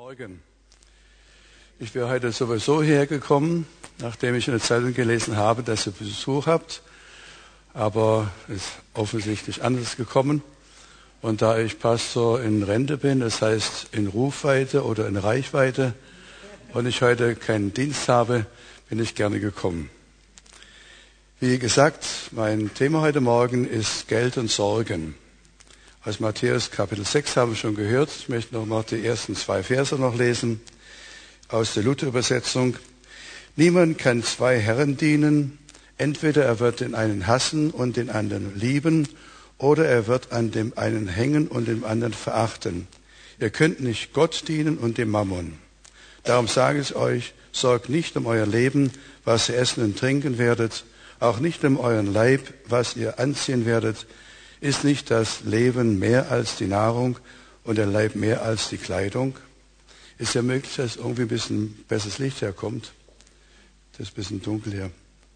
Morgen. Ich wäre heute sowieso hergekommen, nachdem ich in der Zeitung gelesen habe, dass ihr Besuch habt. Aber es ist offensichtlich anders gekommen. Und da ich Pastor in Rente bin, das heißt in Rufweite oder in Reichweite, und ich heute keinen Dienst habe, bin ich gerne gekommen. Wie gesagt, mein Thema heute Morgen ist Geld und Sorgen. Aus Matthäus Kapitel 6 haben wir schon gehört. Ich möchte noch mal die ersten 2 Verse noch lesen aus der Luther-Übersetzung. Niemand kann 2 Herren dienen. Entweder er wird den einen hassen und den anderen lieben, oder er wird an dem einen hängen und dem anderen verachten. Ihr könnt nicht Gott dienen und dem Mammon. Darum sage ich euch, sorgt nicht um euer Leben, was ihr essen und trinken werdet, auch nicht um euren Leib, was ihr anziehen werdet. Ist nicht das Leben mehr als die Nahrung und der Leib mehr als die Kleidung? Ist ja möglich, dass irgendwie ein bisschen besseres Licht herkommt. Das ist ein bisschen dunkel hier.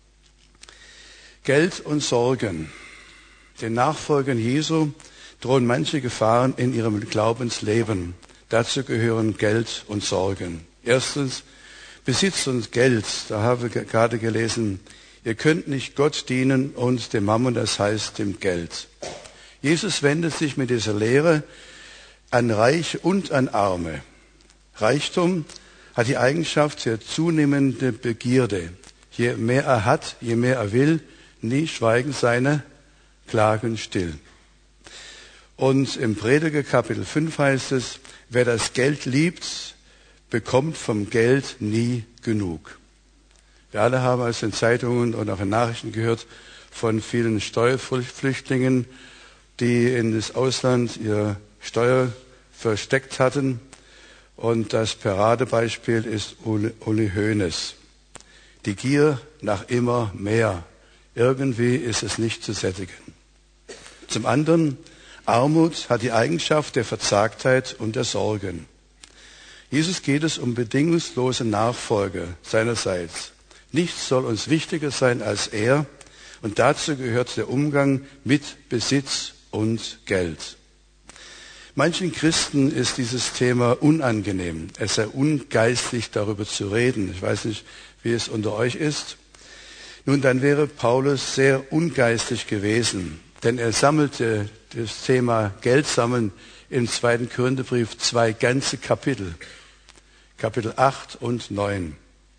Geld und Sorgen. Den Nachfolgern Jesu drohen manche Gefahren in ihrem Glaubensleben. Dazu gehören Geld und Sorgen. Erstens, Besitz und Geld. Da habe ich gerade gelesen, ihr könnt nicht Gott dienen und dem Mammon, das heißt dem Geld. Jesus wendet sich mit dieser Lehre an Reiche und an Arme. Reichtum hat die Eigenschaft der zunehmenden Begierde. Je mehr er hat, je mehr er will, nie schweigen seine Klagen still. Und im Prediger Kapitel 5 heißt es, wer das Geld liebt, bekommt vom Geld nie genug. Wir alle haben aus den Zeitungen und auch in Nachrichten gehört von vielen Steuerflüchtlingen, die in das Ausland ihre Steuer versteckt hatten. Und das Paradebeispiel ist Uli Hoeneß. Die Gier nach immer mehr. Irgendwie ist es nicht zu sättigen. Zum anderen, Armut hat die Eigenschaft der Verzagtheit und der Sorgen. Jesus geht es um bedingungslose Nachfolge seinerseits. Nichts soll uns wichtiger sein als er. Und dazu gehört der Umgang mit Besitz und Geld. Manchen Christen ist dieses Thema unangenehm. Es sei ungeistlich, darüber zu reden. Ich weiß nicht, wie es unter euch ist. Nun, dann wäre Paulus sehr ungeistlich gewesen, denn er sammelte das Thema Geld sammeln im 2. Korintherbrief 2 ganze Kapitel, Kapitel 8 und 9.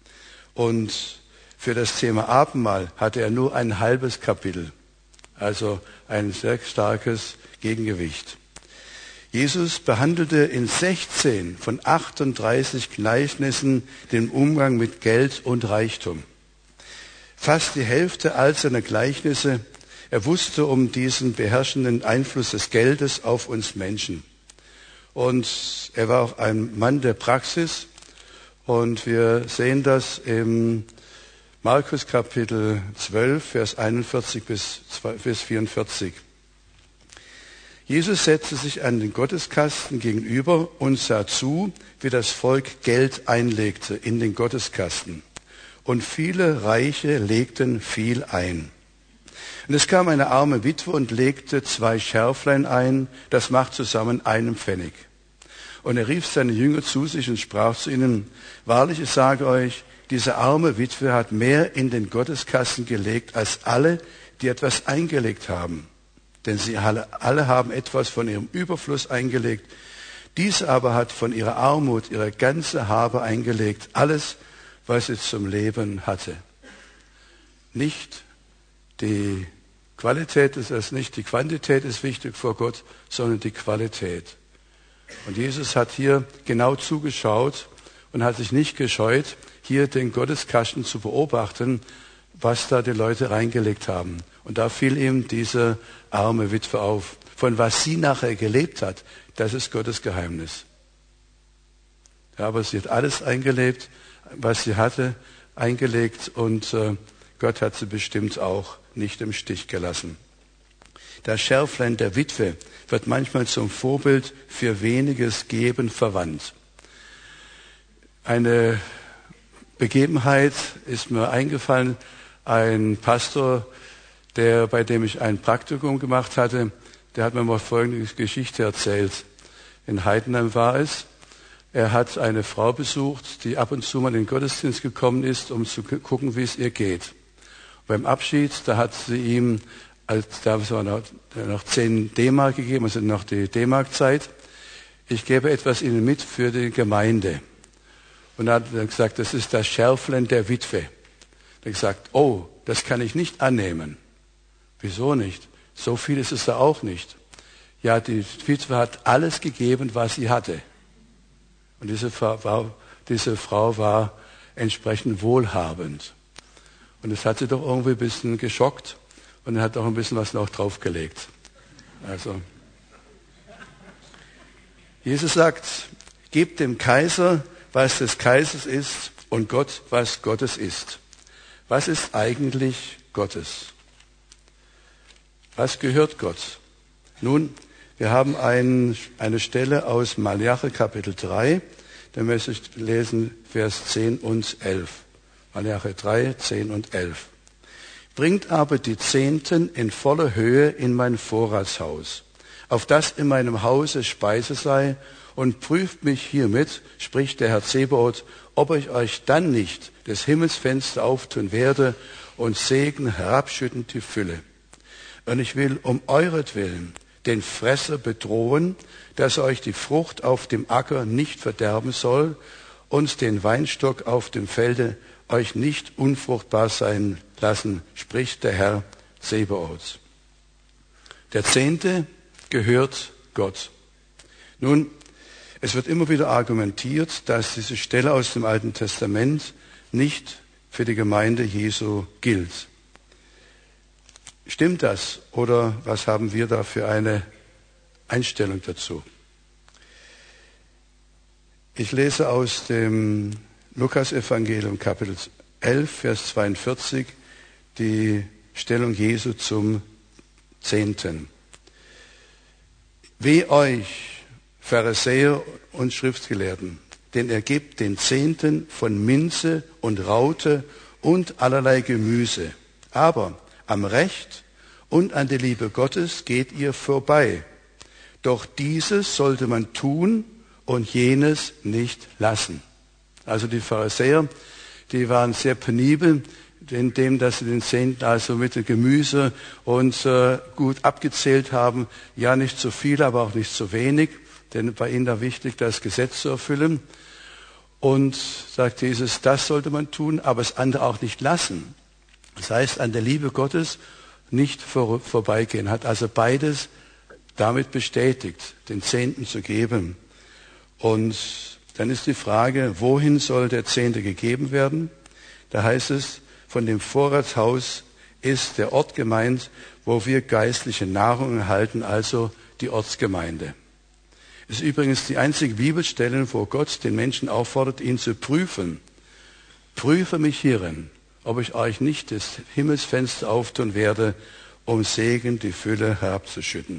Und für das Thema Abendmahl hatte er nur ein halbes Kapitel, also ein sehr starkes Gegengewicht. Jesus behandelte in 16 von 38 Gleichnissen den Umgang mit Geld und Reichtum. Fast die Hälfte all seiner Gleichnisse, er wusste um diesen beherrschenden Einfluss des Geldes auf uns Menschen. Und er war auch ein Mann der Praxis. Und wir sehen das im Markus Kapitel 12, Vers 41 bis 44. Jesus setzte sich an den Gotteskasten gegenüber und sah zu, wie das Volk Geld einlegte in den Gotteskasten. Und viele Reiche legten viel ein. Und es kam eine arme Witwe und legte 2 Scherflein ein, das macht zusammen 1 Pfennig. Und er rief seine Jünger zu sich und sprach zu ihnen, wahrlich, ich sage euch, diese arme Witwe hat mehr in den Gotteskasten gelegt als alle, die etwas eingelegt haben. Denn sie alle haben etwas von ihrem Überfluss eingelegt. Diese aber hat von ihrer Armut ihre ganze Habe eingelegt, alles, was sie zum Leben hatte. Nicht die Qualität ist es nicht, die Quantität ist wichtig vor Gott, sondern die Qualität. Und Jesus hat hier genau zugeschaut und hat sich nicht gescheut, hier den Gotteskasten zu beobachten, was da die Leute reingelegt haben. Und da fiel ihm diese arme Witwe auf. Von was sie nachher gelebt hat, das ist Gottes Geheimnis. Ja, aber sie hat alles eingelebt, was sie hatte, eingelegt und Gott hat sie bestimmt auch nicht im Stich gelassen. Das Scherflein der Witwe wird manchmal zum Vorbild für weniges Geben verwandt. Eine Begebenheit ist mir eingefallen, ein Pastor, bei dem ich ein Praktikum gemacht hatte, der hat mir mal folgende Geschichte erzählt. In Heidenheim war es. Er hat eine Frau besucht, die ab und zu mal in den Gottesdienst gekommen ist, um zu gucken, wie es ihr geht. Beim Abschied, da hat sie ihm, da war noch 10 D-Mark gegeben, also noch die D-Mark-Zeit. Ich gebe etwas Ihnen mit für die Gemeinde. Und er hat gesagt, das ist das Schärflein der Witwe. Er hat gesagt, oh, das kann ich nicht annehmen. Wieso nicht? So viel ist es da auch nicht. Ja, die Witwe hat alles gegeben, was sie hatte. Und diese Frau war entsprechend wohlhabend. Und das hat sie doch irgendwie ein bisschen geschockt und er hat auch ein bisschen was noch draufgelegt. Also, Jesus sagt, gebt dem Kaiser, was des Kaisers ist und Gott, was Gottes ist. Was ist eigentlich Gottes? Was gehört Gott? Nun, wir haben eine Stelle aus Malachi Kapitel 3, da möchte ich lesen Vers 10 und 11. Malachi 3, 10 und 11. Bringt aber die Zehnten in voller Höhe in mein Vorratshaus, auf das in meinem Hause Speise sei, und prüft mich hiermit, spricht der Herr Zebaoth, ob ich euch dann nicht des Himmelsfenster auftun werde und Segen herabschüttend die Fülle. Und ich will um euretwillen den Fresser bedrohen, dass euch die Frucht auf dem Acker nicht verderben soll und den Weinstock auf dem Felde euch nicht unfruchtbar sein lassen, spricht der Herr Zebaoth. Der Zehnte gehört Gott. Nun, es wird immer wieder argumentiert, dass diese Stelle aus dem Alten Testament nicht für die Gemeinde Jesu gilt. Stimmt das oder was haben wir da für eine Einstellung dazu? Ich lese aus dem Lukas-Evangelium Kapitel 11, Vers 42 die Stellung Jesu zum Zehnten. Weh euch, Pharisäer und Schriftgelehrten, denn ihr gebt den Zehnten von Minze und Raute und allerlei Gemüse. Aber am Recht und an der Liebe Gottes geht ihr vorbei. Doch dieses sollte man tun und jenes nicht lassen. Also die Pharisäer, die waren sehr penibel, indem dass sie den Zehnten also mit dem Gemüse und gut abgezählt haben. Ja, nicht zu viel, aber auch nicht zu wenig, denn bei ihnen war wichtig, das Gesetz zu erfüllen. Und sagt Jesus, das sollte man tun, aber das andere auch nicht lassen. Das heißt, an der Liebe Gottes nicht vorbeigehen. Hat also beides damit bestätigt, den Zehnten zu geben. Und dann ist die Frage, wohin soll der Zehnte gegeben werden? Da heißt es, von dem Vorratshaus ist der Ort gemeint, wo wir geistliche Nahrung erhalten, also die Ortsgemeinde. Es ist übrigens die einzige Bibelstelle, wo Gott den Menschen auffordert, ihn zu prüfen. Prüfe mich hierin, ob ich euch nicht das Himmelsfenster auftun werde, um Segen die Fülle herabzuschütten.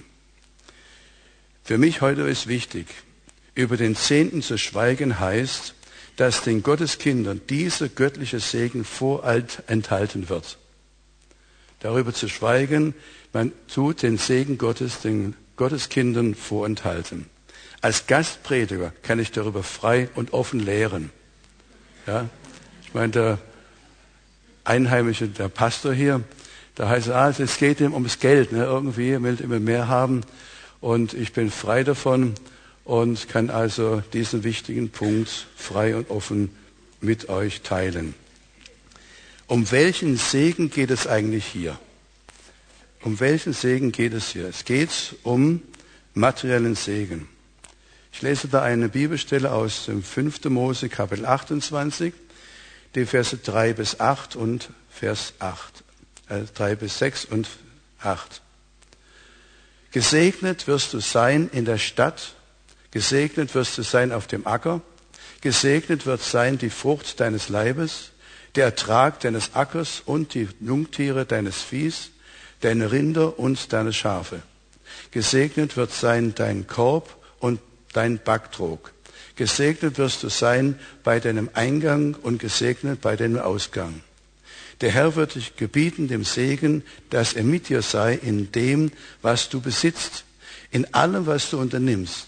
Für mich heute ist wichtig, über den Zehnten zu schweigen heißt, dass den Gotteskindern dieser göttliche Segen vorenthalten wird. Darüber zu schweigen, man tut den Segen Gottes den Gotteskindern vorenthalten. Als Gastprediger kann ich darüber frei und offen lehren. Ja? Ich meine, der Einheimische, der Pastor hier, da heißt es, es geht ihm ums Geld, ne? Irgendwie, er will immer mehr haben und ich bin frei davon und kann also diesen wichtigen Punkt frei und offen mit euch teilen. Um welchen Segen geht es eigentlich hier? Um welchen Segen geht es hier? Es geht um materiellen Segen. Ich lese da eine Bibelstelle aus dem 5. Mose, Kapitel 28, die Verse 3 bis 8 und Vers 8, 3 bis 6 und 8. Gesegnet wirst du sein in der Stadt, gesegnet wirst du sein auf dem Acker, gesegnet wird sein die Frucht deines Leibes, der Ertrag deines Ackers und die Jungtiere deines Viehs, deine Rinder und deine Schafe. Gesegnet wird sein dein Korb und dein Backtrog. Gesegnet wirst du sein bei deinem Eingang und gesegnet bei deinem Ausgang. Der Herr wird dich gebieten, dem Segen, dass er mit dir sei in dem, was du besitzt, in allem, was du unternimmst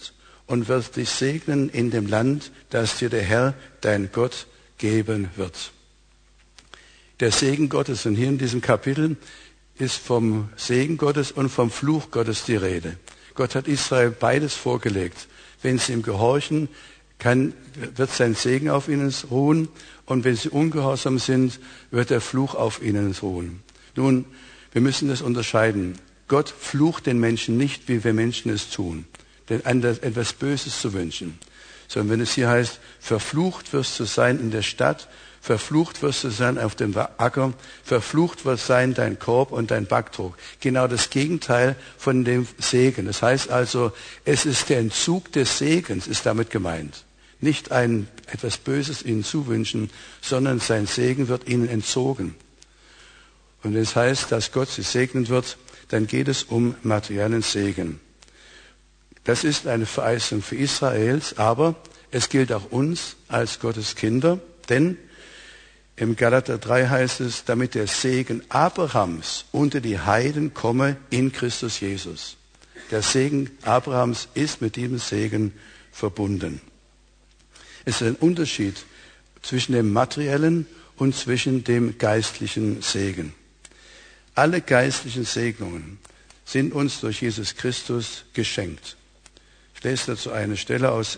und wird dich segnen in dem Land, das dir der Herr, dein Gott, geben wird. Der Segen Gottes, und hier in diesem Kapitel ist vom Segen Gottes und vom Fluch Gottes die Rede. Gott hat Israel beides vorgelegt. Wenn sie ihm gehorchen, wird sein Segen auf ihnen ruhen, und wenn sie ungehorsam sind, wird der Fluch auf ihnen ruhen. Nun, wir müssen das unterscheiden. Gott flucht den Menschen nicht, wie wir Menschen es tun, denn etwas Böses zu wünschen. Sondern wenn es hier heißt, verflucht wirst du sein in der Stadt, verflucht wirst du sein auf dem Acker, verflucht wird sein dein Korb und dein Backtrog. Genau das Gegenteil von dem Segen. Das heißt also, es ist der Entzug des Segens, ist damit gemeint. Nicht etwas Böses ihnen zuwünschen, sondern sein Segen wird ihnen entzogen. Und wenn es heißt, dass Gott sie segnen wird, dann geht es um materiellen Segen. Das ist eine Verheißung für Israels, aber es gilt auch uns als Gottes Kinder, denn im Galater 3 heißt es, damit der Segen Abrahams unter die Heiden komme in Christus Jesus. Der Segen Abrahams ist mit diesem Segen verbunden. Es ist ein Unterschied zwischen dem materiellen und zwischen dem geistlichen Segen. Alle geistlichen Segnungen sind uns durch Jesus Christus geschenkt. Ich lese dazu eine Stelle aus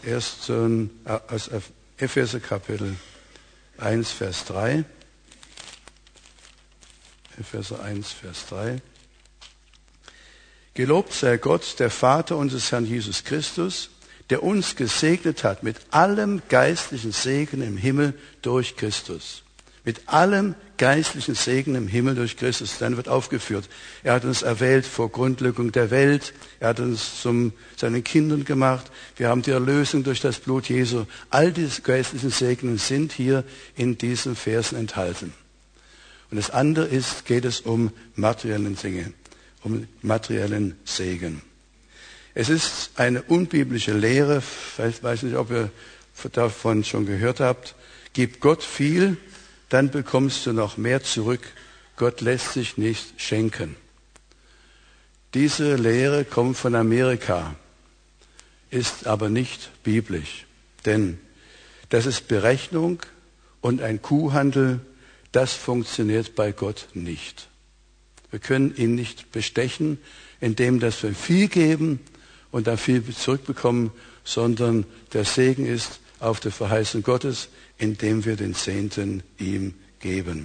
Epheser Kapitel 1, Vers 3. Epheser 1, Vers 3. Gelobt sei Gott, der Vater unseres Herrn Jesus Christus, der uns gesegnet hat mit allem geistlichen Segen im Himmel durch Christus. Mit allem geistlichen Segen im Himmel durch Christus. Dann wird aufgeführt, er hat uns erwählt vor Grundlegung der Welt, er hat uns zu seinen Kindern gemacht, wir haben die Erlösung durch das Blut Jesu. All diese geistlichen Segnen sind hier in diesen Versen enthalten. Und das andere geht es um materiellen Dinge, um materiellen Segen. Es ist eine unbiblische Lehre, ich weiß nicht, ob ihr davon schon gehört habt, gib Gott viel, dann bekommst du noch mehr zurück. Gott lässt sich nicht schenken. Diese Lehre kommt von Amerika, ist aber nicht biblisch. Denn das ist Berechnung und ein Kuhhandel, das funktioniert bei Gott nicht. Wir können ihn nicht bestechen, indem dass wir viel geben und dann viel zurückbekommen, sondern der Segen ist auf der Verheißung Gottes, indem wir den Zehnten ihm geben.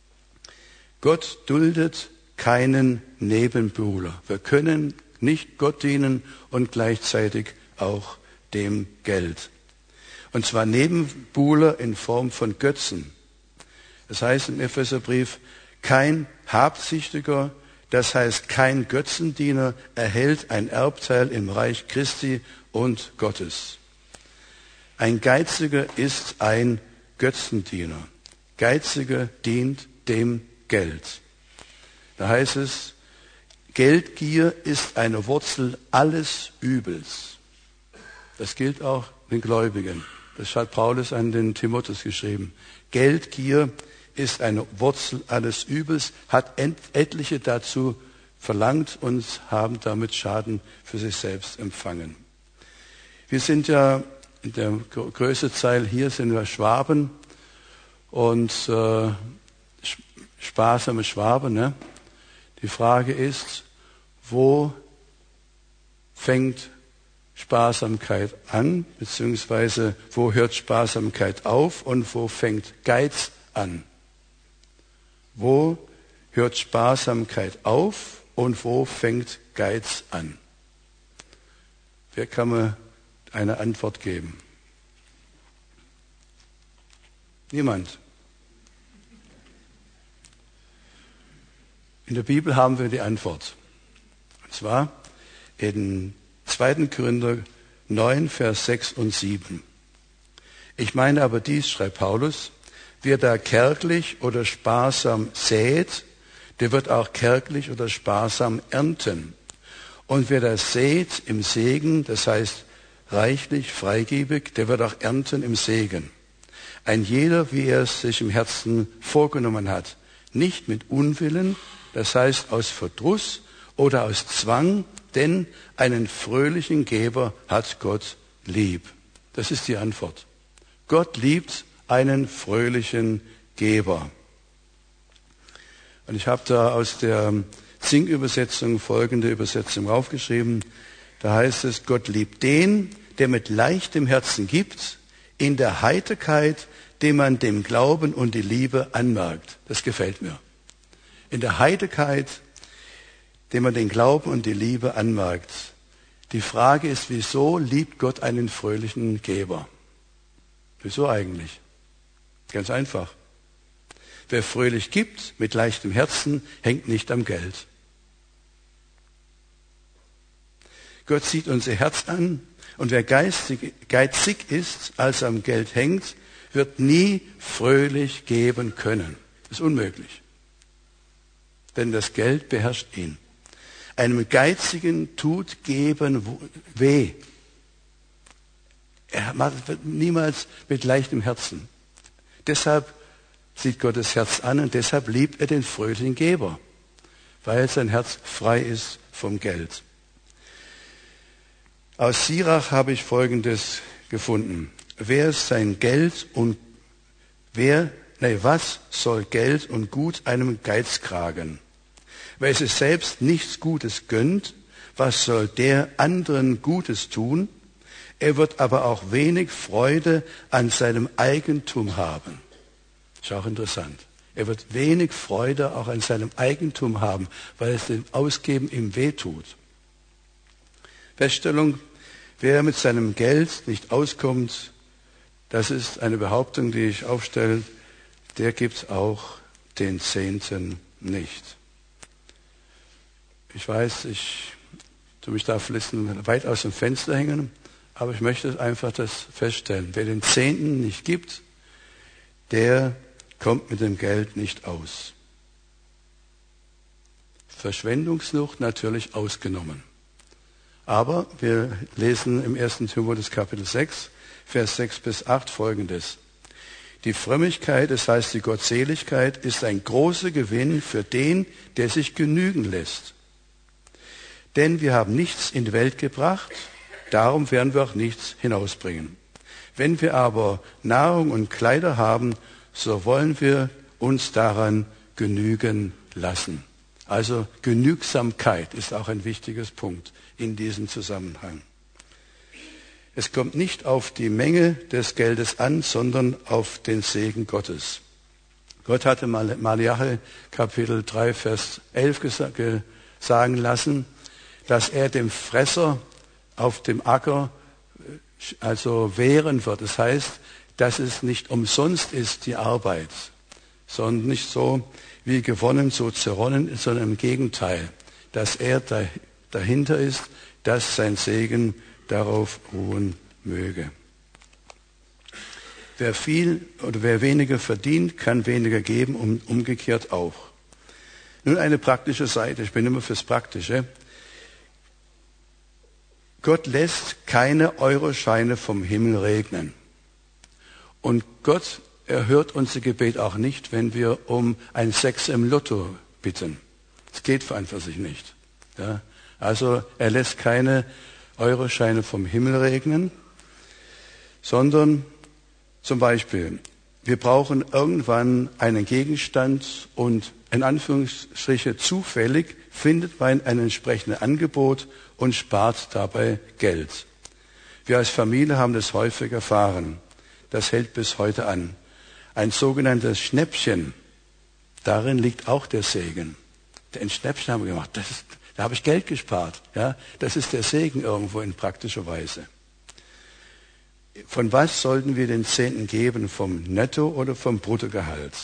Gott duldet keinen Nebenbuhler. Wir können nicht Gott dienen und gleichzeitig auch dem Geld. Und zwar Nebenbuhler in Form von Götzen. Das heißt im Epheserbrief, kein Habsüchtiger, das heißt kein Götzendiener, erhält ein Erbteil im Reich Christi und Gottes. Ein Geiziger ist ein Götzendiener. Geiziger dient dem Geld. Da heißt es, Geldgier ist eine Wurzel alles Übels. Das gilt auch den Gläubigen. Das hat Paulus an den Timotheus geschrieben. Geldgier ist eine Wurzel alles Übels, hat etliche dazu verlangt und haben damit Schaden für sich selbst empfangen. Wir sind ja, in der größten Teil hier sind wir Schwaben und sparsame Schwaben. Ne? Die Frage ist, wo fängt Sparsamkeit an, beziehungsweise wo hört Sparsamkeit auf und wo fängt Geiz an? Wo hört Sparsamkeit auf und wo fängt Geiz an? Wer kann mir eine Antwort geben? Niemand. In der Bibel haben wir die Antwort. Und zwar in 2. Korinther 9, Vers 6 und 7. Ich meine aber dies, schreibt Paulus, wer da kärglich oder sparsam sät, der wird auch kärglich oder sparsam ernten. Und wer das sät im Segen, das heißt reichlich, freigebig, der wird auch ernten im Segen. Ein jeder, wie er es sich im Herzen vorgenommen hat, nicht mit Unwillen, das heißt aus Verdruss oder aus Zwang, denn einen fröhlichen Geber hat Gott lieb? Das ist die Antwort. Gott liebt einen fröhlichen Geber. Und ich habe da aus der Zink-Übersetzung folgende Übersetzung aufgeschrieben. Da heißt es, Gott liebt den, der mit leichtem Herzen gibt, in der Heiterkeit, dem man dem Glauben und die Liebe anmerkt. Das gefällt mir. In der Heiterkeit, dem man den Glauben und die Liebe anmerkt. Die Frage ist, wieso liebt Gott einen fröhlichen Geber? Wieso eigentlich? Ganz einfach. Wer fröhlich gibt, mit leichtem Herzen, hängt nicht am Geld. Gott sieht unser Herz an und wer geizig ist, als am Geld hängt, wird nie fröhlich geben können. Das ist unmöglich. Denn das Geld beherrscht ihn. Einem Geizigen tut Geben weh. Er macht es niemals mit leichtem Herzen. Deshalb sieht Gott das Herz an und deshalb liebt er den fröhlichen Geber, weil sein Herz frei ist vom Geld. Aus Sirach habe ich Folgendes gefunden. Was soll Geld und Gut einem Geiz kragen? Wer es selbst nichts Gutes gönnt, was soll der anderen Gutes tun? Er wird aber auch wenig Freude an seinem Eigentum haben. Ist auch interessant. Er wird wenig Freude auch an seinem Eigentum haben, weil es dem Ausgeben ihm wehtut. Feststellung, wer mit seinem Geld nicht auskommt, das ist eine Behauptung, die ich aufstelle, der gibt auch den Zehnten nicht. Ich weiß, ich tue mich da vielleicht weit aus dem Fenster hängen, aber ich möchte einfach das feststellen. Wer den Zehnten nicht gibt, der kommt mit dem Geld nicht aus. Verschwendungssucht natürlich ausgenommen. Aber wir lesen im 1. Timotheus Kapitel 6, Vers 6 bis 8 Folgendes. Die Frömmigkeit, das heißt die Gottseligkeit, ist ein großer Gewinn für den, der sich genügen lässt. Denn wir haben nichts in die Welt gebracht, darum werden wir auch nichts hinausbringen. Wenn wir aber Nahrung und Kleider haben, so wollen wir uns daran genügen lassen. Also Genügsamkeit ist auch ein wichtiges Punkt in diesem Zusammenhang. Es kommt nicht auf die Menge des Geldes an, sondern auf den Segen Gottes. Gott hatte Malachi Kapitel 3, Vers 11 sagen lassen, dass er dem Fresser auf dem Acker also wehren wird. Das heißt, dass es nicht umsonst ist, die Arbeit, sondern nicht so wie gewonnen, so zerronnen, sondern im Gegenteil, dass er dahinter ist, dass sein Segen darauf ruhen möge. Wer viel oder wer weniger verdient, kann weniger geben und umgekehrt auch. Nun eine praktische Seite, ich bin immer fürs Praktische. Gott lässt keine Euroscheine vom Himmel regnen. Und Gott erhört unser Gebet auch nicht, wenn wir um ein 6 im Lotto bitten. Das geht einfach sich nicht. Ja? Also er lässt keine Euroscheine vom Himmel regnen, sondern zum Beispiel, wir brauchen irgendwann einen Gegenstand und in Anführungsstriche zufällig findet man ein entsprechendes Angebot und spart dabei Geld. Wir als Familie haben das häufig erfahren. Das hält bis heute an. Ein sogenanntes Schnäppchen, darin liegt auch der Segen. Ein Schnäppchen haben wir gemacht, da habe ich Geld gespart. Ja? Das ist der Segen irgendwo in praktischer Weise. Von was sollten wir den Zehnten geben? Vom Netto oder vom Bruttogehalt?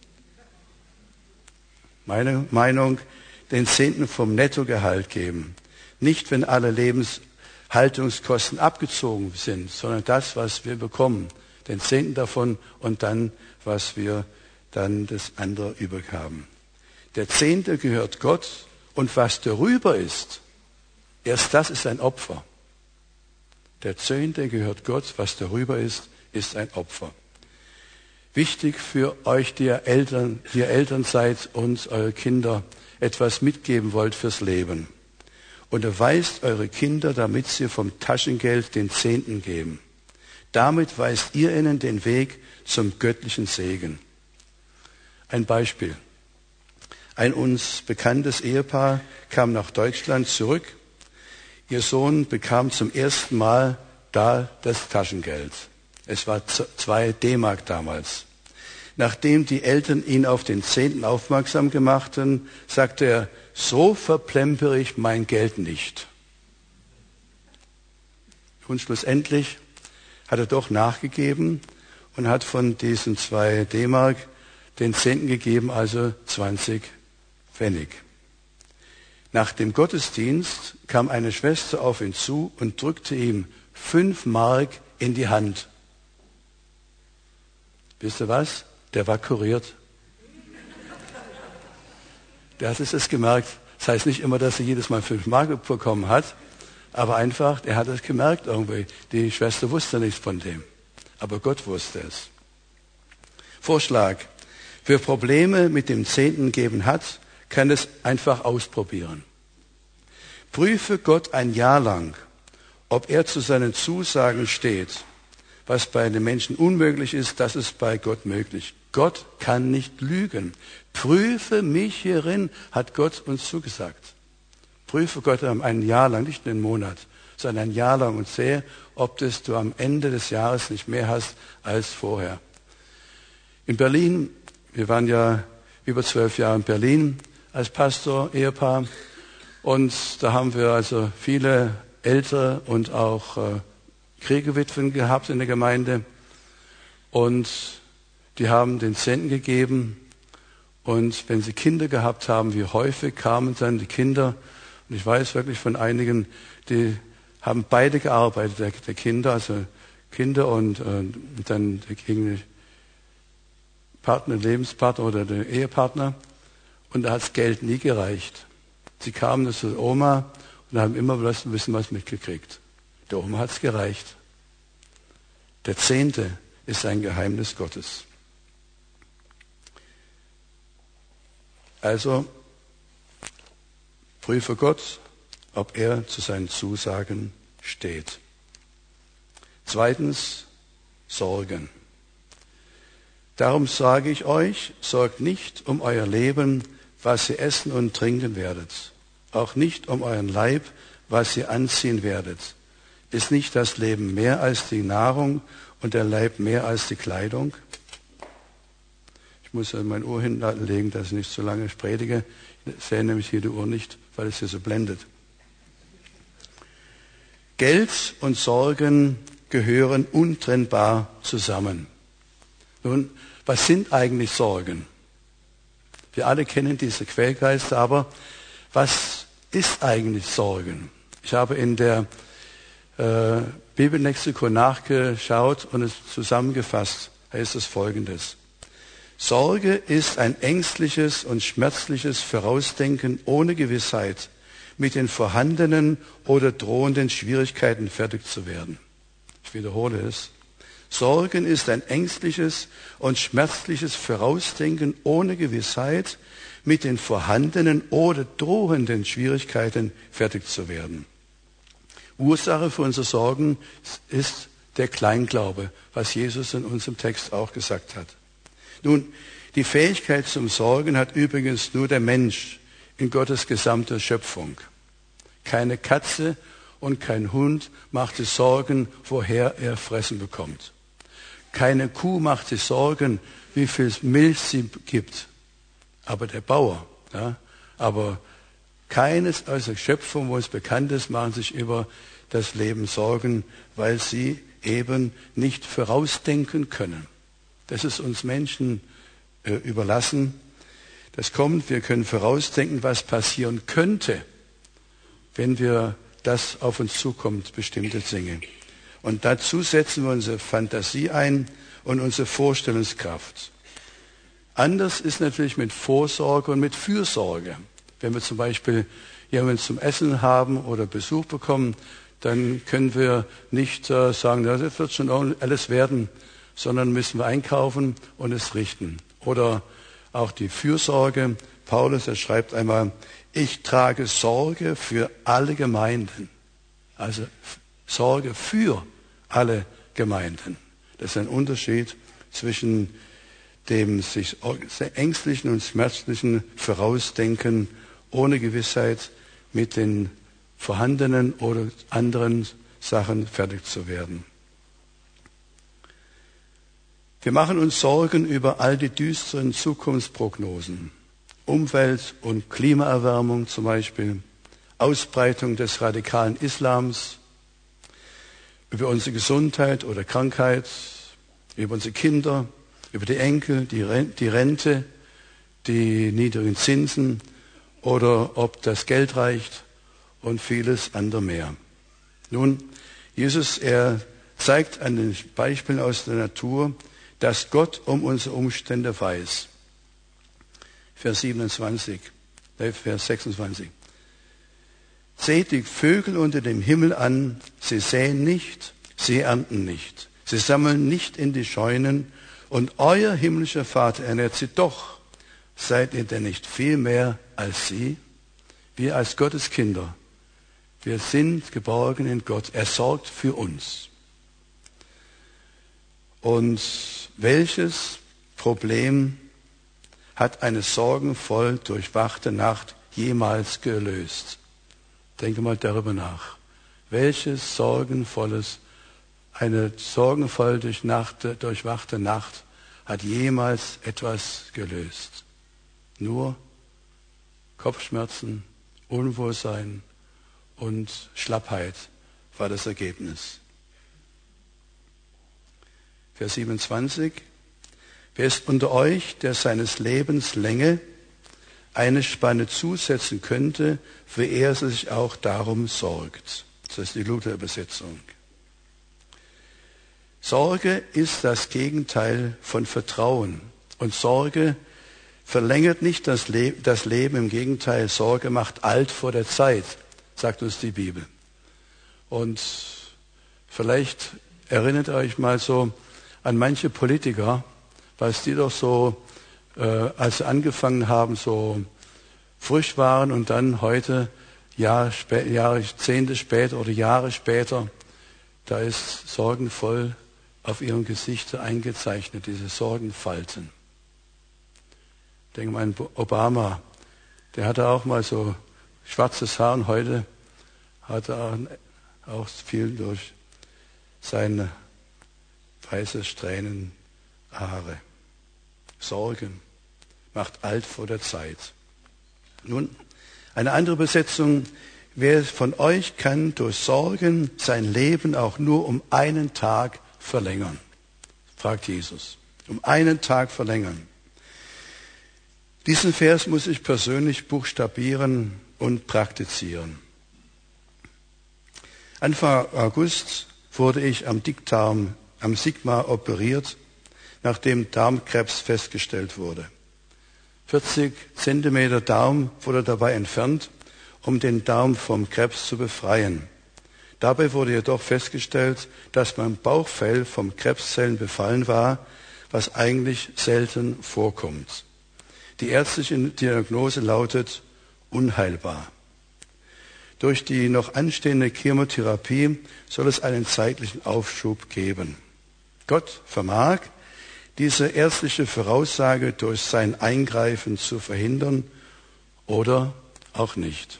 Meine Meinung, den Zehnten vom Nettogehalt geben. Nicht, wenn alle Lebenshaltungskosten abgezogen sind, sondern das, was wir bekommen. Den Zehnten davon und dann, was wir dann das andere übrig haben. Der Zehnte gehört Gott und was darüber ist, erst das ist ein Opfer. Der Zehnte gehört Gott, was darüber ist ein Opfer. Wichtig für euch, die ihr Eltern seid und eure Kinder etwas mitgeben wollt fürs Leben. Unterweist eure Kinder, damit sie vom Taschengeld den Zehnten geben. Damit weist ihr ihnen den Weg zum göttlichen Segen. Ein Beispiel. Ein uns bekanntes Ehepaar kam nach Deutschland zurück. Ihr Sohn bekam zum ersten Mal da das Taschengeld. Es war 2 D-Mark damals. Nachdem die Eltern ihn auf den Zehnten aufmerksam gemachten, sagte er, so verplempere ich mein Geld nicht. Und schlussendlich hat er doch nachgegeben und hat von diesen 2 D-Mark den Zehnten gegeben, also 20 Pfennig. Nach dem Gottesdienst kam eine Schwester auf ihn zu und drückte ihm 5 Mark in die Hand. Wisst ihr was? Der war kuriert. Der hat es gemerkt. Das heißt nicht immer, dass er jedes Mal 5 Mark bekommen hat, aber einfach, er hat es gemerkt irgendwie. Die Schwester wusste nichts von dem, aber Gott wusste es. Vorschlag. Wer Probleme mit dem Zehnten geben hat, kann es einfach ausprobieren. Prüfe Gott ein Jahr lang, ob er zu seinen Zusagen steht. Was bei den Menschen unmöglich ist, das ist bei Gott möglich. Gott kann nicht lügen. Prüfe mich hierin, hat Gott uns zugesagt. Prüfe Gott ein Jahr lang, nicht einen Monat, sondern ein Jahr lang und sehe, ob du am Ende des Jahres nicht mehr hast als vorher. In Berlin, wir waren ja über 12 Jahre in Berlin als Pastor, Ehepaar, und da haben wir also viele Ältere und auch Kriegewitwen gehabt in der Gemeinde, und die haben den Zehnten gegeben, und wenn sie Kinder gehabt haben, wie häufig kamen dann die Kinder, und ich weiß wirklich von einigen, die haben beide gearbeitet, der Kinder, also Kinder und dann der Partner, Lebenspartner oder der Ehepartner, und da hat das Geld nie gereicht. Sie kamen zu der Oma und haben immer ein bisschen was mitgekriegt. Der Oma hat es gereicht. Der Zehnte ist ein Geheimnis Gottes. Also prüfe Gott, ob er zu seinen Zusagen steht. 2. Sorgen. Darum sage ich euch, sorgt nicht um euer Leben, was ihr essen und trinken werdet. Auch nicht um euren Leib, was ihr anziehen werdet. Ist nicht das Leben mehr als die Nahrung und der Leib mehr als die Kleidung? Ich muss mein Uhr hinlegen, dass ich nicht zu lange predige. Ich sehe nämlich hier die Uhr nicht, weil es hier so blendet. Geld und Sorgen gehören untrennbar zusammen. Nun, was sind eigentlich Sorgen? Wir alle kennen diese Quälgeister, aber was ist eigentlich Sorgen? Ich habe in der Bibellexikon nachgeschaut und es zusammengefasst, heißt es Folgendes. Sorge ist ein ängstliches und schmerzliches Vorausdenken ohne Gewissheit, mit den vorhandenen oder drohenden Schwierigkeiten fertig zu werden. Ich wiederhole es. Sorgen ist ein ängstliches und schmerzliches Vorausdenken ohne Gewissheit, mit den vorhandenen oder drohenden Schwierigkeiten fertig zu werden. Ursache für unsere Sorgen ist der Kleinglaube, was Jesus in unserem Text auch gesagt hat. Nun, die Fähigkeit zum Sorgen hat übrigens nur der Mensch in Gottes gesamter Schöpfung. Keine Katze und kein Hund macht sich Sorgen, woher er Fressen bekommt. Keine Kuh macht sich Sorgen, wie viel Milch sie gibt. Aber der Bauer, ja, aber keines aus der Schöpfung, wo es bekannt ist, machen sich über das Leben Sorgen, weil sie eben nicht vorausdenken können. Das ist uns Menschen überlassen. Das kommt, wir können vorausdenken, was passieren könnte, wenn wir das auf uns zukommt, bestimmte Dinge. Und dazu setzen wir unsere Fantasie ein und unsere Vorstellungskraft. Anders ist natürlich mit Vorsorge und mit Fürsorge. Wenn wir zum Beispiel jemanden zum Essen haben oder Besuch bekommen, dann können wir nicht sagen, das wird schon alles werden, sondern müssen wir einkaufen und es richten. Oder auch die Fürsorge, Paulus, er schreibt einmal, ich trage Sorge für alle Gemeinden. Also Sorge für alle Gemeinden. Das ist ein Unterschied zwischen dem sich ängstlichen und schmerzlichen Vorausdenken ohne Gewissheit mit den vorhandenen oder anderen Sachen fertig zu werden. Wir machen uns Sorgen über all die düsteren Zukunftsprognosen. Umwelt- und Klimaerwärmung zum Beispiel, Ausbreitung des radikalen Islams, über unsere Gesundheit oder Krankheit, über unsere Kinder, über die Enkel, die Rente, die niedrigen Zinsen oder ob das Geld reicht und vieles andere mehr. Nun, Jesus, er zeigt an den Beispielen aus der Natur, dass Gott um unsere Umstände weiß. Vers 26. Seht die Vögel unter dem Himmel an, sie säen nicht, sie ernten nicht, sie sammeln nicht in die Scheunen, und euer himmlischer Vater ernährt sie doch. Seid ihr denn nicht viel mehr als sie? Wir als Gottes Kinder, wir sind geborgen in Gott. Er sorgt für uns. Und welches Problem hat eine sorgenvoll durchwachte Nacht jemals gelöst? Denke mal darüber nach. Eine sorgenvoll durchwachte Nacht hat jemals etwas gelöst? Nur Kopfschmerzen, Unwohlsein und Schlappheit war das Ergebnis. Vers 27. Wer ist unter euch, der seines Lebens Länge eine Spanne zusetzen könnte, für er sich auch darum sorgt? Das ist die Luther-Übersetzung. Sorge ist das Gegenteil von Vertrauen. Und Sorge verlängert nicht das Leben, im Gegenteil, Sorge macht alt vor der Zeit, sagt uns die Bibel. Und vielleicht erinnert ihr euch mal so an manche Politiker, was die doch so, als sie angefangen haben, so frisch waren und dann heute, Jahrzehnte später oder Jahre später, da ist sorgenvoll auf ihrem Gesicht eingezeichnet, diese Sorgenfalten. Ich denke mal an Obama, der hatte auch mal so schwarzes Haar und heute hat er auch viel durch seine weiße Strähnenhaare. Sorgen macht alt vor der Zeit. Nun, eine andere Übersetzung, wer von euch kann durch Sorgen sein Leben auch nur um einen Tag verlängern? Fragt Jesus. Um einen Tag verlängern. Diesen Vers muss ich persönlich buchstabieren und praktizieren. Anfang August wurde ich am Dickdarm, am Sigma operiert, nachdem Darmkrebs festgestellt wurde. 40 Zentimeter Darm wurde dabei entfernt, um den Darm vom Krebs zu befreien. Dabei wurde jedoch festgestellt, dass mein Bauchfell von Krebszellen befallen war, was eigentlich selten vorkommt. Die ärztliche Diagnose lautet unheilbar. Durch die noch anstehende Chemotherapie soll es einen zeitlichen Aufschub geben. Gott vermag, diese ärztliche Voraussage durch sein Eingreifen zu verhindern oder auch nicht.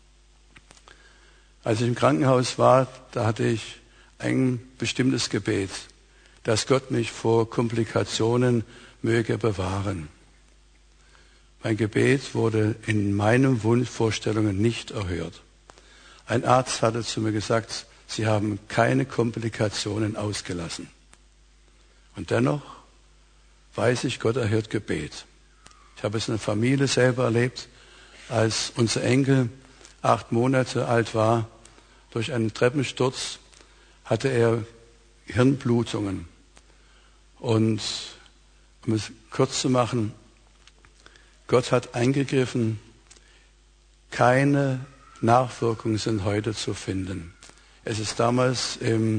Als ich im Krankenhaus war, da hatte ich ein bestimmtes Gebet, dass Gott mich vor Komplikationen möge bewahren. Mein Gebet wurde in meinen Wunschvorstellungen nicht erhört. Ein Arzt hatte zu mir gesagt, Sie haben keine Komplikationen ausgelassen. Und dennoch weiß ich, Gott erhört Gebet. Ich habe es in der Familie selber erlebt, als unser Enkel 8 Monate alt war. Durch einen Treppensturz hatte er Hirnblutungen. Und um es kurz zu machen, Gott hat eingegriffen. Keine Nachwirkungen sind heute zu finden. Es ist damals im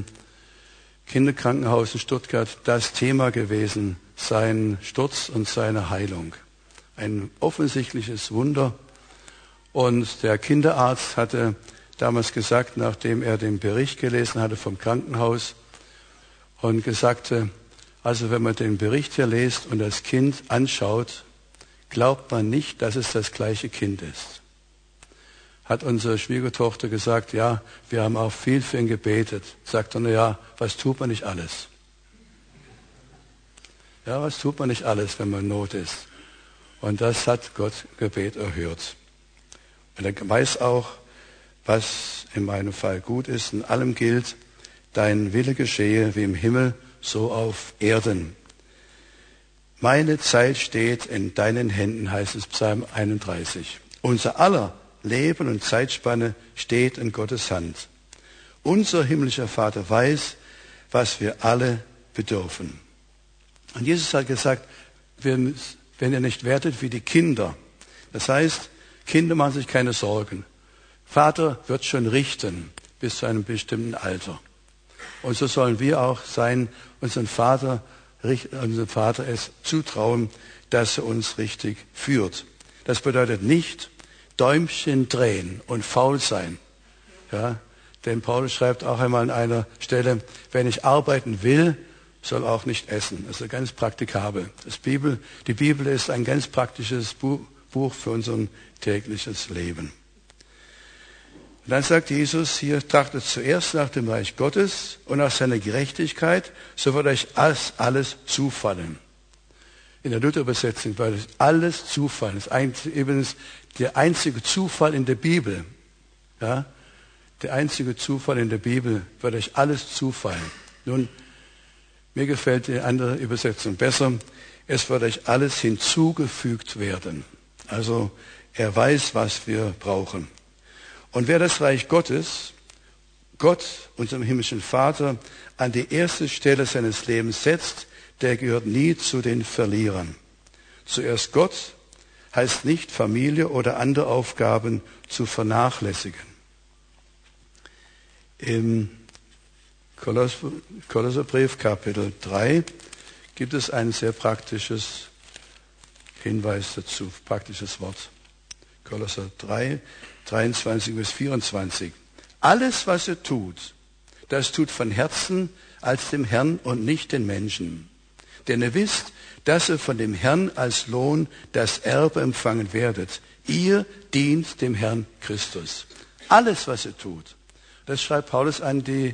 Kinderkrankenhaus in Stuttgart das Thema gewesen, sein Sturz und seine Heilung. Ein offensichtliches Wunder. Und der Kinderarzt hatte damals gesagt, nachdem er den Bericht gelesen hatte vom Krankenhaus und gesagt, also wenn man den Bericht hier liest und das Kind anschaut, glaubt man nicht, dass es das gleiche Kind ist. Hat unsere Schwiegertochter gesagt, ja, wir haben auch viel für ihn gebetet. Sagt er, na ja, was tut man nicht alles? Ja, was tut man nicht alles, wenn man in Not ist? Und das hat Gott Gebet erhört. Und er weiß auch, was in meinem Fall gut ist. In allem gilt, dein Wille geschehe wie im Himmel, so auf Erden. Meine Zeit steht in deinen Händen, heißt es Psalm 31. Unser aller Leben und Zeitspanne steht in Gottes Hand. Unser himmlischer Vater weiß, was wir alle bedürfen. Und Jesus hat gesagt, wenn ihr nicht werdet wie die Kinder, das heißt, Kinder machen sich keine Sorgen. Vater wird schon richten bis zu einem bestimmten Alter. Und so sollen wir auch sein, unserem Vater es zutrauen, dass er uns richtig führt. Das bedeutet nicht Däumchen drehen und faul sein. Ja, denn Paulus schreibt auch einmal an einer Stelle, wer nicht arbeiten will, soll auch nicht essen. Das ist ganz praktikabel. Die Bibel ist ein ganz praktisches Buch für unser tägliches Leben. Und dann sagt Jesus hier, trachtet zuerst nach dem Reich Gottes und nach seiner Gerechtigkeit, so wird euch alles zufallen. In der Luther-Übersetzung wird euch alles zufallen. Das ist übrigens der einzige Zufall in der Bibel. Ja? Der einzige Zufall in der Bibel wird euch alles zufallen. Nun, mir gefällt die andere Übersetzung besser. Es wird euch alles hinzugefügt werden. Also er weiß, was wir brauchen. Und wer das Reich Gottes, Gott, unserem himmlischen Vater, an die erste Stelle seines Lebens setzt, der gehört nie zu den Verlierern. Zuerst Gott heißt nicht, Familie oder andere Aufgaben zu vernachlässigen. Im Kolosserbrief Kapitel 3 gibt es ein sehr praktisches Hinweis dazu, praktisches Wort. Kolosser 3, 23 bis 24. Alles, was ihr tut, das tut von Herzen als dem Herrn und nicht den Menschen. Denn ihr wisst, dass ihr von dem Herrn als Lohn das Erbe empfangen werdet. Ihr dient dem Herrn Christus. Alles, was ihr tut. Das schreibt Paulus an die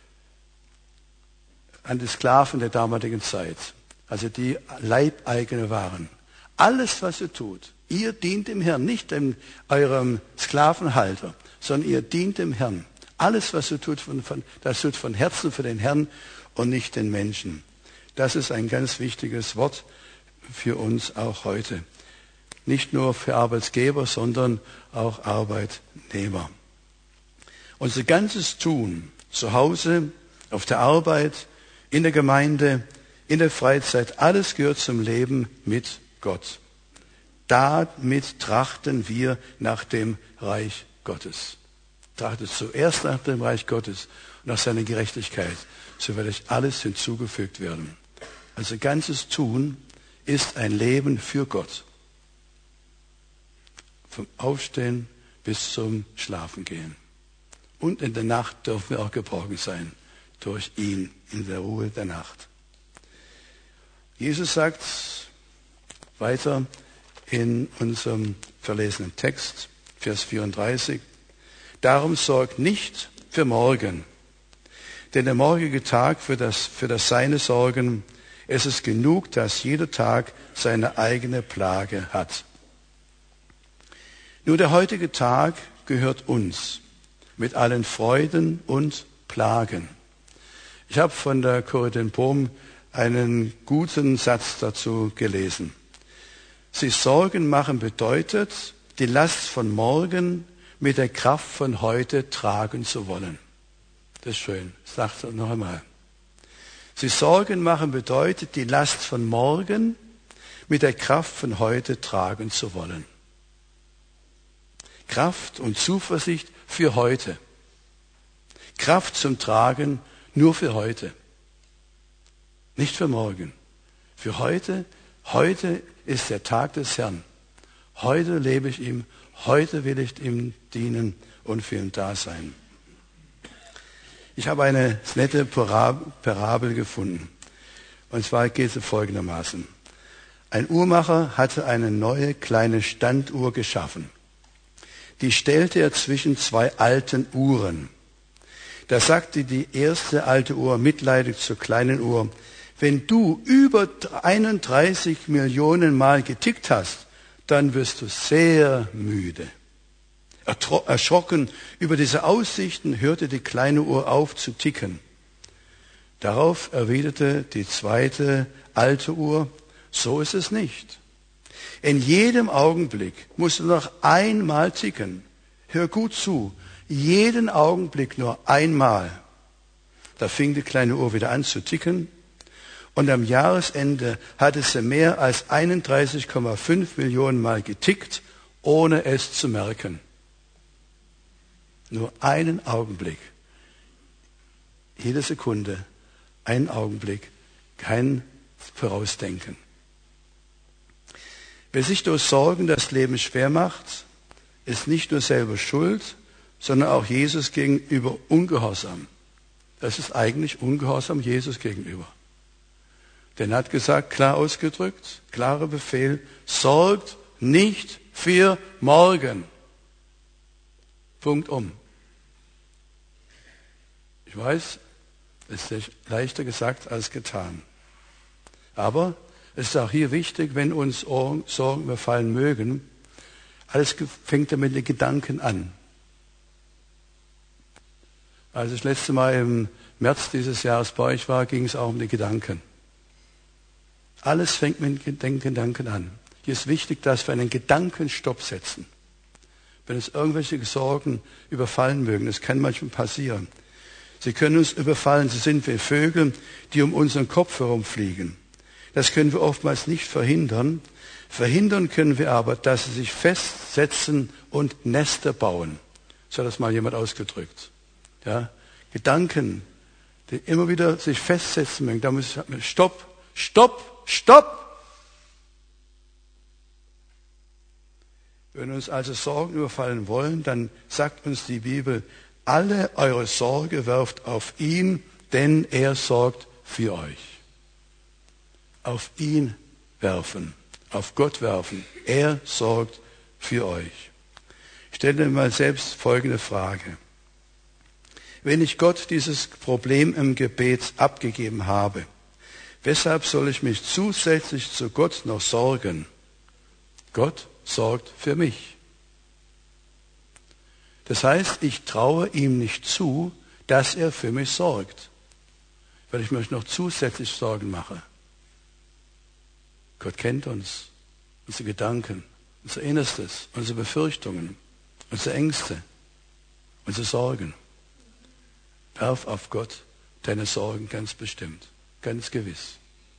Sklaven der damaligen Zeit, also die Leibeigene waren. Alles, was ihr tut, ihr dient dem Herrn, nicht eurem Sklavenhalter, sondern ihr dient dem Herrn. Alles, was ihr tut, das tut von Herzen für den Herrn und nicht den Menschen. Das ist ein ganz wichtiges Wort für uns auch heute. Nicht nur für Arbeitgeber, sondern auch Arbeitnehmer. Unser ganzes Tun, zu Hause, auf der Arbeit, in der Gemeinde, in der Freizeit, alles gehört zum Leben mit Gott. Damit trachten wir nach dem Reich Gottes. Trachtet zuerst nach dem Reich Gottes und nach seiner Gerechtigkeit, so wird euch alles hinzugefügt werden. Also ganzes Tun ist ein Leben für Gott. Vom Aufstehen bis zum Schlafengehen. Und in der Nacht dürfen wir auch geborgen sein durch ihn in der Ruhe der Nacht. Jesus sagt weiter in unserem verlesenen Text, Vers 34, darum sorgt nicht für morgen, denn der morgige Tag für das Seine sorgen. Es ist genug, dass jeder Tag seine eigene Plage hat. Nur der heutige Tag gehört uns mit allen Freuden und Plagen. Ich habe von der Corrie ten Boom einen guten Satz dazu gelesen. Sich Sorgen machen bedeutet, die Last von morgen mit der Kraft von heute tragen zu wollen. Das ist schön. Ich sage es noch einmal. Sich Sorgen machen bedeutet, die Last von morgen mit der Kraft von heute tragen zu wollen. Kraft und Zuversicht für heute. Kraft zum Tragen nur für heute. Nicht für morgen. Für heute. Heute ist der Tag des Herrn. Heute lebe ich ihm, heute will ich ihm dienen und für ihn da sein. Ich habe eine nette Parabel gefunden. Und zwar geht es folgendermaßen. Ein Uhrmacher hatte eine neue kleine Standuhr geschaffen. Die stellte er zwischen zwei alten Uhren. Da sagte die erste alte Uhr mitleidig zur kleinen Uhr: Wenn du über 31 Millionen Mal getickt hast, dann wirst du sehr müde. Erschrocken über diese Aussichten hörte die kleine Uhr auf zu ticken. Darauf erwiderte die zweite alte Uhr: So ist es nicht. In jedem Augenblick musst du noch einmal ticken. Hör gut zu, jeden Augenblick nur einmal. Da fing die kleine Uhr wieder an zu ticken und am Jahresende hatte sie mehr als 31,5 Millionen Mal getickt, ohne es zu merken. Nur einen Augenblick. Jede Sekunde, ein Augenblick, kein Vorausdenken. Wer sich durch Sorgen das Leben schwer macht, ist nicht nur selber schuld, sondern auch Jesus gegenüber ungehorsam. Das ist eigentlich ungehorsam Jesus gegenüber. Denn er hat gesagt, klar ausgedrückt, klarer Befehl: Sorgt nicht für morgen. Punkt um. Ich weiß, es ist leichter gesagt als getan. Aber es ist auch hier wichtig, wenn uns Sorgen überfallen mögen, alles fängt ja mit den Gedanken an. Als ich das letzte Mal im März dieses Jahres bei euch war, ging es auch um die Gedanken. Alles fängt mit den Gedanken an. Hier ist wichtig, dass wir einen Gedankenstopp setzen. Wenn uns irgendwelche Sorgen überfallen mögen, das kann manchmal passieren. Sie können uns überfallen, sie sind wie Vögel, die um unseren Kopf herumfliegen. Das können wir oftmals nicht verhindern. Verhindern können wir aber, dass sie sich festsetzen und Nester bauen. So hat das mal jemand ausgedrückt. Ja? Gedanken, die immer wieder sich festsetzen mögen. Da muss ich stopp, stopp, stopp! Wenn uns also Sorgen überfallen wollen, dann sagt uns die Bibel: Alle eure Sorge werft auf ihn, denn er sorgt für euch. Auf ihn werfen, auf Gott werfen. Er sorgt für euch. Stellt dir mal selbst folgende Frage. Wenn ich Gott dieses Problem im Gebet abgegeben habe, weshalb soll ich mich zusätzlich zu Gott noch sorgen? Gott sorgt für mich. Das heißt, ich traue ihm nicht zu, dass er für mich sorgt, weil ich mir noch zusätzlich Sorgen mache. Gott kennt uns, unsere Gedanken, unser Innerstes, unsere Befürchtungen, unsere Ängste, unsere Sorgen. Werf auf Gott deine Sorgen ganz bestimmt, ganz gewiss.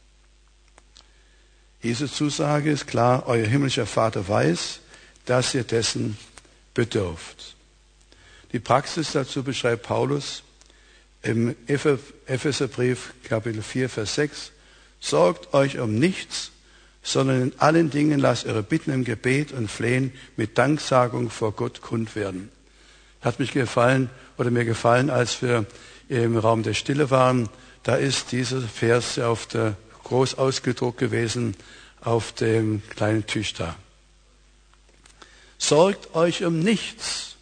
Jesu Zusage ist klar: Euer himmlischer Vater weiß, dass ihr dessen bedürft. Die Praxis dazu beschreibt Paulus im Epheserbrief Kapitel 4, Vers 6. Sorgt euch um nichts, sondern in allen Dingen lasst eure Bitten im Gebet und Flehen mit Danksagung vor Gott kund werden. Hat mir gefallen, als wir im Raum der Stille waren. Da ist dieser Vers groß ausgedruckt gewesen auf dem kleinen Tisch da. Sorgt euch um nichts,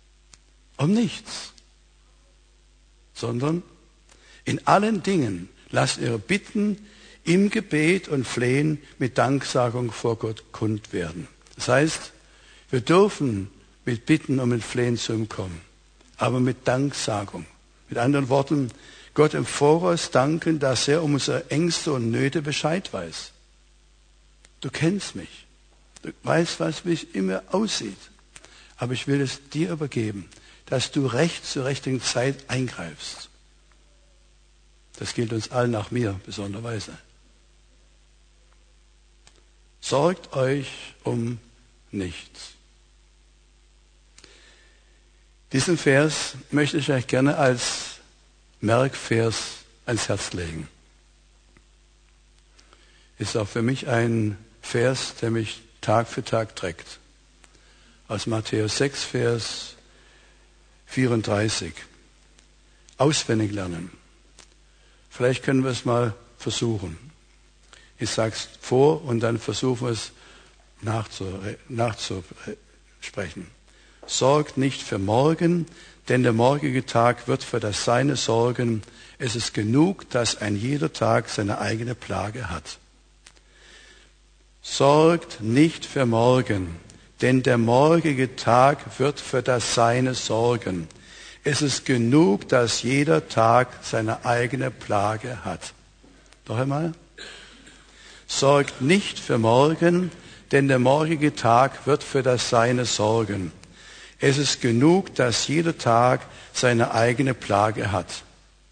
sondern in allen Dingen lasst eure Bitten im Gebet und Flehen mit Danksagung vor Gott kund werden. Das heißt, wir dürfen mit Bitten und mit Flehen zu ihm kommen, aber mit Danksagung. Mit anderen Worten, Gott im Voraus danken, dass er um unsere Ängste und Nöte Bescheid weiß. Du kennst mich. Du weißt, wie es immer aussieht. Aber ich will es dir übergeben, dass du recht zur richtigen Zeit eingreifst. Das gilt uns allen, nach mir besonderweise. Sorgt euch um nichts. Diesen Vers möchte ich euch gerne als Merkvers ans Herz legen. Ist auch für mich ein Vers, der mich Tag für Tag trägt. Aus Matthäus 6, Vers 34. Auswendig lernen. Vielleicht können wir es mal versuchen. Ich sage es vor und dann versuchen wir es nachzusprechen. Sorgt nicht für morgen, denn der morgige Tag wird für das Seine sorgen. Es ist genug, dass ein jeder Tag seine eigene Plage hat. Sorgt nicht für morgen, denn der morgige Tag wird für das Seine sorgen. Es ist genug, dass jeder Tag seine eigene Plage hat. Noch einmal. Sorgt nicht für morgen, denn der morgige Tag wird für das Seine sorgen. Es ist genug, dass jeder Tag seine eigene Plage hat.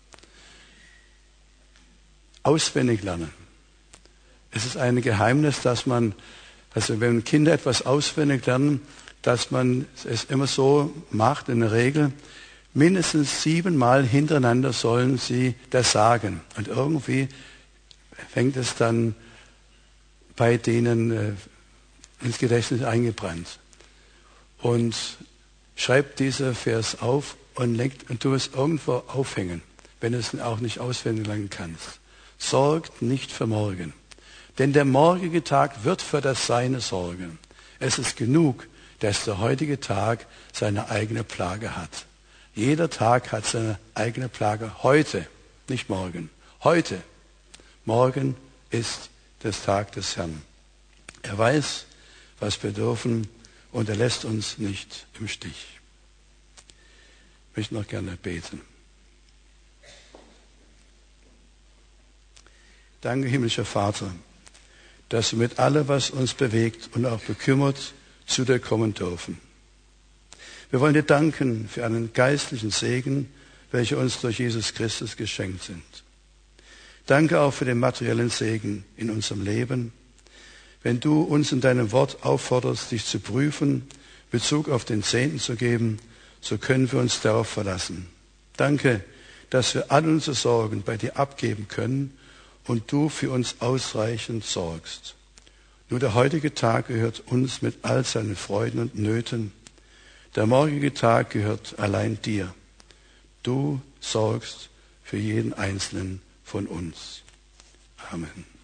Auswendig lernen. Es ist ein Geheimnis, dass man, also wenn Kinder etwas auswendig lernen, dass man es immer so macht, in der Regel, mindestens 7 Mal hintereinander sollen sie das sagen. Und irgendwie fängt es dann bei denen ins Gedächtnis eingebrannt. Und schreib dieser Vers auf und tu es irgendwo aufhängen, wenn du es auch nicht auswendig lernen kannst. Sorgt nicht für morgen, denn der morgige Tag wird für das Seine sorgen. Es ist genug, dass der heutige Tag seine eigene Plage hat. Jeder Tag hat seine eigene Plage. Heute, nicht morgen. Heute. Morgen ist der Tag des Herrn. Er weiß, was wir dürfen, und er lässt uns nicht im Stich. Ich möchte noch gerne beten. Danke, himmlischer Vater, dass wir mit allem, was uns bewegt und auch bekümmert, zu dir kommen dürfen. Wir wollen dir danken für einen geistlichen Segen, welcher uns durch Jesus Christus geschenkt sind. Danke auch für den materiellen Segen in unserem Leben. Wenn du uns in deinem Wort aufforderst, dich zu prüfen, Bezug auf den Zehnten zu geben, so können wir uns darauf verlassen. Danke, dass wir all unsere Sorgen bei dir abgeben können und du für uns ausreichend sorgst. Nur der heutige Tag gehört uns mit all seinen Freuden und Nöten. Der morgige Tag gehört allein dir. Du sorgst für jeden Einzelnen von uns. Amen.